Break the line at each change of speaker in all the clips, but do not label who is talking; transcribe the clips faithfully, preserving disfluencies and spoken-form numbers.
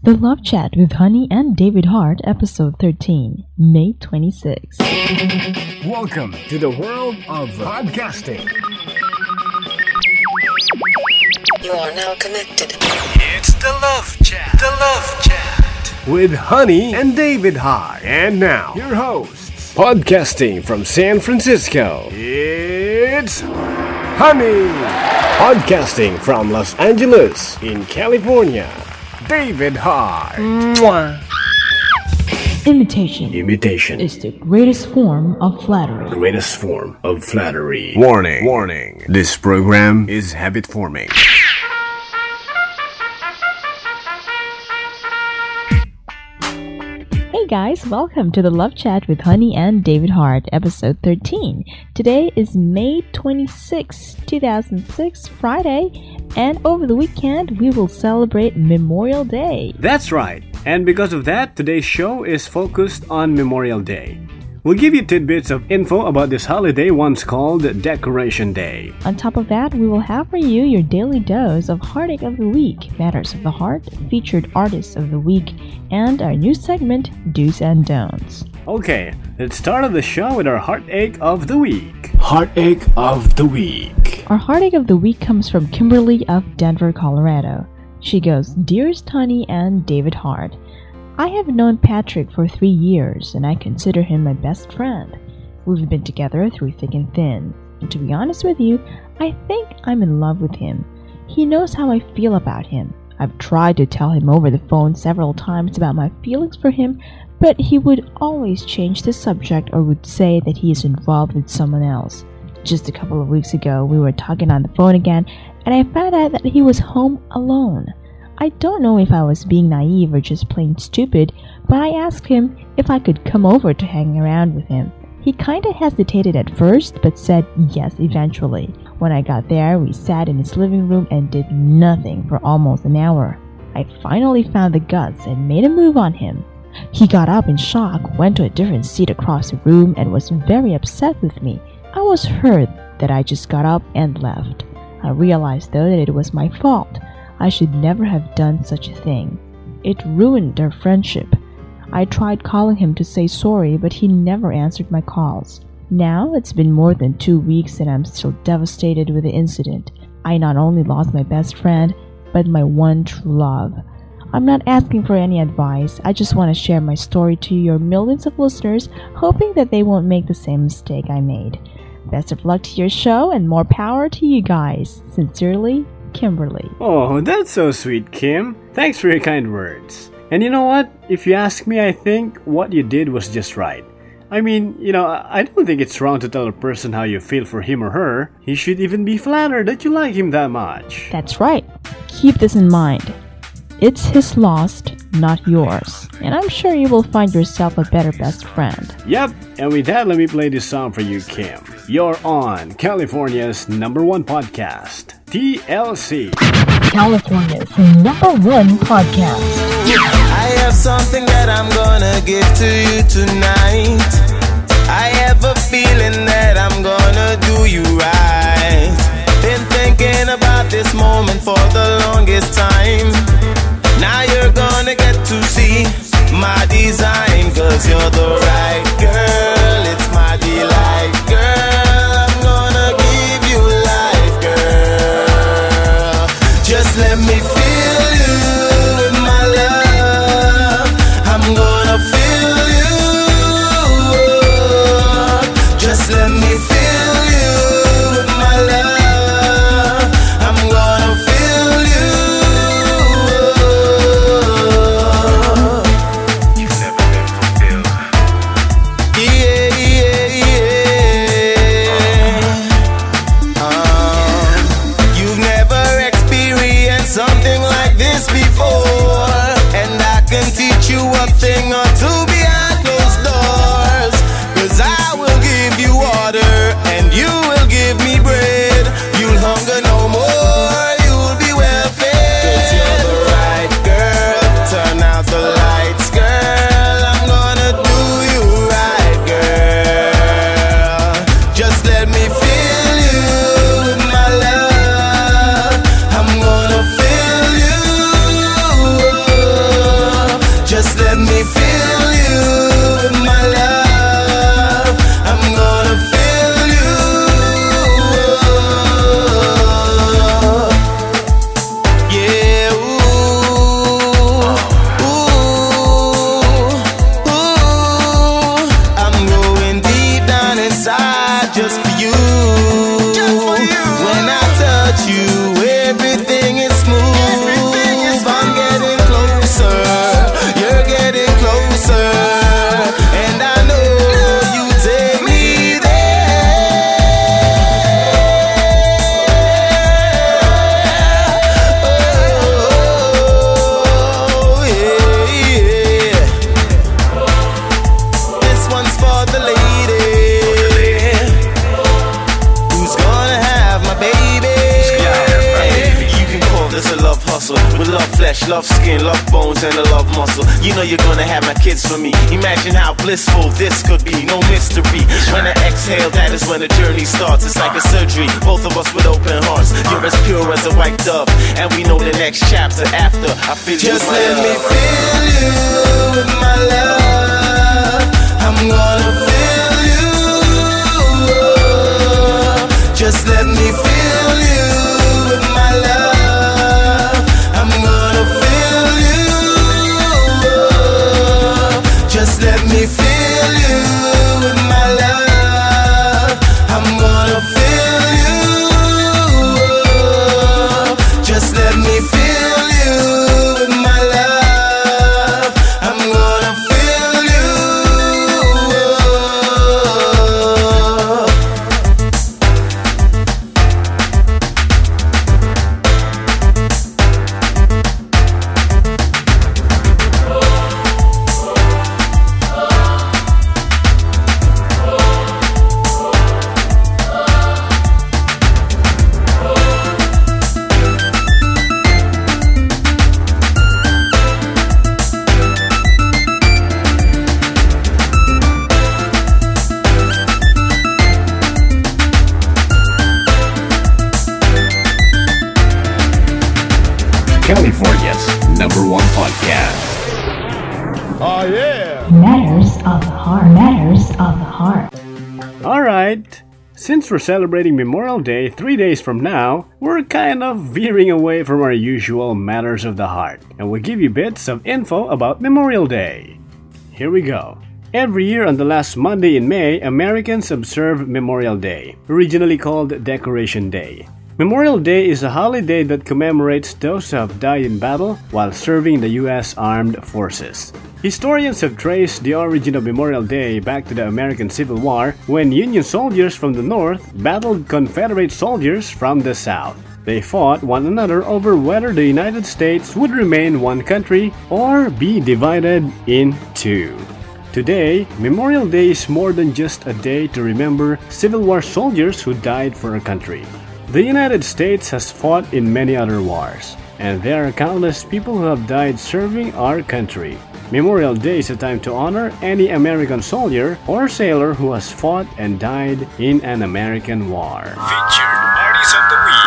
The Love Chat with Honey and David Hart, Episode thirteen, May twenty-sixth.
Welcome to the world of podcasting.
You are now connected.
It's the Love Chat. The Love Chat. With Honey and David Hart. And now, your hosts. Podcasting from San Francisco. It's Honey. Podcasting from Los Angeles in California. David Hart. Mwah.
Imitation
Imitation
is the greatest form of flattery.
Greatest form of flattery. Warning. Warning. This program is habit forming.
Hey guys, welcome to the Love Chat with Honey and David Hart, Episode thirteen. Today is May twenty-sixth, two thousand six, Friday, and over the weekend we will celebrate Memorial Day.
That's right, and because of that, today's show is focused on Memorial Day. We'll give you tidbits of info about this holiday once called Decoration Day.
On top of that, we will have for you your daily dose of Heartache of the Week, Matters of the Heart, Featured Artists of the Week, and our new segment, Do's and Don'ts.
Okay, let's start the show with our Heartache of the Week.
Heartache of the Week.
Our Heartache of the Week comes from Kimberly of Denver, Colorado. She goes, Dearest Honey and David Hart, I have known Patrick for three years, and I consider him my best friend. We've been together through thick and thin, and to be honest with you, I think I'm in love with him. He knows how I feel about him. I've tried to tell him over the phone several times about my feelings for him, but he would always change the subject or would say that he is involved with someone else. Just a couple of weeks ago, we were talking on the phone again, and I found out that he was home alone. I don't know if I was being naive or just plain stupid, but I asked him if I could come over to hang around with him. He kinda hesitated at first, but said yes eventually. When I got there, we sat in his living room and did nothing for almost an hour. I finally found the guts and made a move on him. He got up in shock, went to a different seat across the room, and was very upset with me. I was hurt that I just got up and left. I realized though that it was my fault. I should never have done such a thing. It ruined our friendship. I tried calling him to say sorry, but he never answered my calls. Now it's been more than two weeks and I'm still devastated with the incident. I not only lost my best friend, but my one true love. I'm not asking for any advice. I just want to share my story to your millions of listeners, hoping that they won't make the same mistake I made. Best of luck to your show and more power to you guys. Sincerely, Kimberly.
Oh, that's so sweet, Kim. Thanks for your kind words. And you know what? If you ask me, I think what you did was just right. I mean, you know, I don't think it's wrong to tell a person how you feel for him or her. He should even be flattered that you like him that much.
That's right. Keep this in mind. It's his loss, not yours. And I'm sure you will find yourself a better best friend.
Yep, and with that, let me play this song for you, Kim. You're on California's number one podcast, T L C.
California's number one podcast.
I have something that I'm gonna give to you tonight. I have a feeling that I'm gonna do you right. Been thinking about this moment for the longest time. Now you're gonna get to see my design, cause you're the right girl, it's my delight, girl. I'm gonna give you life, girl. Just let me feel you with my love. I'm gonna fill you up. Just let me feel you with my love. I'm gonna fill you up. You've never been fulfilled. Yeah, yeah, yeah. flesh, love skin, love bones, and a love muscle. You know you're gonna have my kids for me. Imagine how blissful this could be, no mystery. When I exhale, that is when the journey starts. It's like a surgery, both of us with open hearts. You're as pure as a white dove, and we know the next chapter after. I feel
just
you,
let
love.
me fill you with my love. I'm gonna fill you. Just let me fill you with my love. I'm gonna fill you. Just let me fill you with my love. I'm gonna fill you. Just let me fill you with my love. I'm gonna fill you.
California's number one podcast.
Matters of the Heart. Matters of the Heart.
Alright, since we're celebrating Memorial Day three days from now, we're kind of veering away from our usual Matters of the Heart, and we'll give you bits of info about Memorial Day. Here we go. Every year on the last Monday in May, Americans observe Memorial Day, originally called Decoration Day. Memorial Day is a holiday that commemorates those who have died in battle while serving the U S Armed Forces. Historians have traced the origin of Memorial Day back to the American Civil War, when Union soldiers from the North battled Confederate soldiers from the South. They fought one another over whether the United States would remain one country or be divided in two. Today, Memorial Day is more than just a day to remember Civil War soldiers who died for our country. The United States has fought in many other wars, and there are countless people who have died serving our country. Memorial Day is a time to honor any American soldier or sailor who has fought and died in an American war.
Featured Artists of the Week.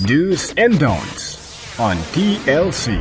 Do's and Don'ts on T L C.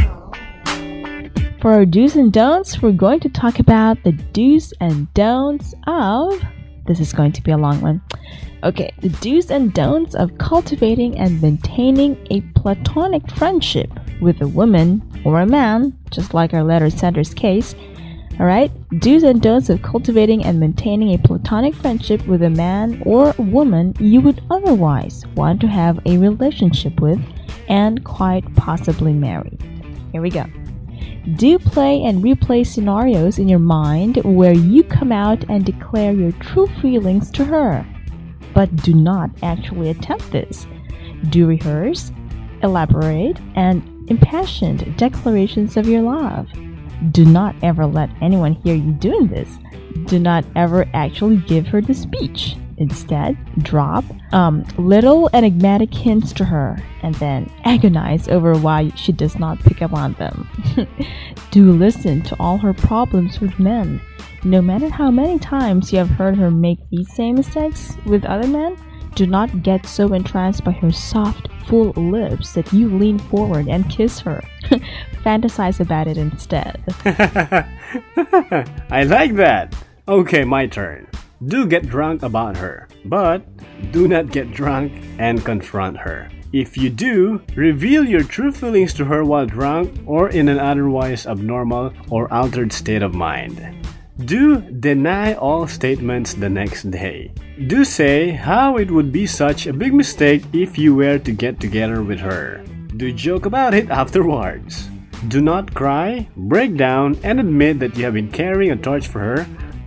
For our do's and don'ts, we're going to talk about the do's and don'ts of... This is going to be a long one. Okay, the do's and don'ts of cultivating and maintaining a platonic friendship with a woman or a man, just like our letter sender's case. Alright, do's and don'ts of cultivating and maintaining a platonic friendship with a man or woman you would otherwise want to have a relationship with and quite possibly marry. Here we go. Do play and replay scenarios in your mind where you come out and declare your true feelings to her. But do not actually attempt this. Do rehearse, elaborate, and impassioned declarations of your love. Do not ever let anyone hear you doing this. Do not ever actually give her the speech. Instead, drop um, little enigmatic hints to her and then agonize over why she does not pick up on them. Do listen to all her problems with men. No matter how many times you have heard her make these same mistakes with other men, do not get so entranced by her soft, full lips that you lean forward and kiss her. Fantasize about it instead.
I like that. Okay, my turn. Do get drunk about her, but do not get drunk and confront her. If you do, reveal your true feelings to her while drunk or in an otherwise abnormal or altered state of mind. Do deny all statements the next day. Do say how it would be such a big mistake if you were to get together with her. Do joke about it afterwards. Do not cry, break down, and admit that you have been carrying a torch for her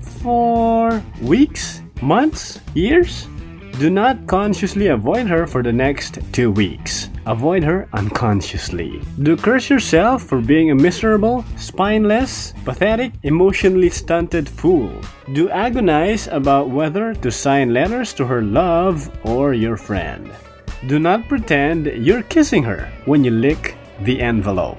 for weeks, months, years. Do not consciously avoid her for the next two weeks. Avoid her unconsciously. Do curse yourself for being a miserable, spineless, pathetic, emotionally stunted fool. Do agonize about whether to sign letters to her love or your friend. Do not pretend you're kissing her when you lick the envelope.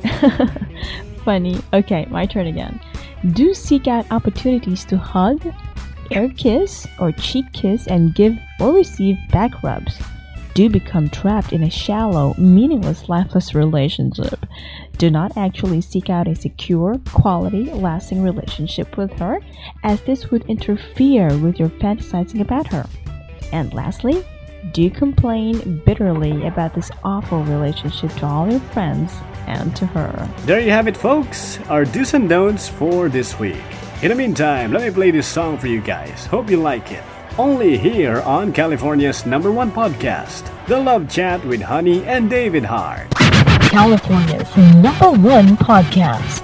Funny. Okay, my turn again. Do seek out opportunities to hug, air kiss, or cheek kiss and give or receive back rubs. Do become trapped in a shallow, meaningless, lifeless relationship. Do not actually seek out a secure, quality, lasting relationship with her, as this would interfere with your fantasizing about her. And lastly, do complain bitterly about this awful relationship to all your friends and to her.
There you have it, folks, our do's and don'ts for this week. In the meantime, let me play this song for you guys. Hope you like it. Only here on California's number one podcast, The Love Chat with Honey and David Hart.
California's number one podcast.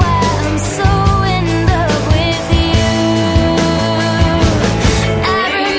I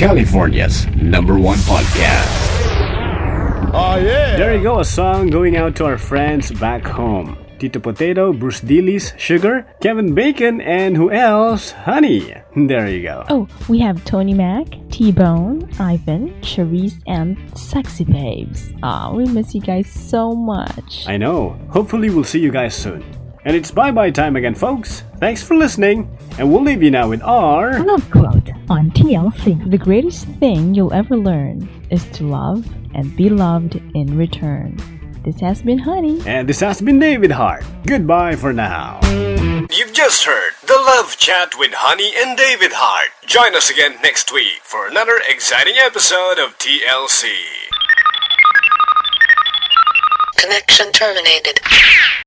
California's number one podcast.
Oh, yeah.
There you go, a song going out to our friends back home. Tito Potato, Bruce Dealey's Sugar, Kevin Bacon, and who else? Honey. There you go.
Oh, we have Tony Mac, T-Bone, Ivan, Charisse, and Sexy Babes. Aw, we miss you guys so much.
I know. Hopefully we'll see you guys soon. And it's bye-bye time again, folks. Thanks for listening, and we'll leave you now with our
Love quote on T L C. The greatest thing you'll ever learn is to love and be loved in return. This has been Honey.
And this has been David Hart. Goodbye for now.
You've just heard The Love Chat with Honey and David Hart. Join us again next week for another exciting episode of T L C.
Connection terminated.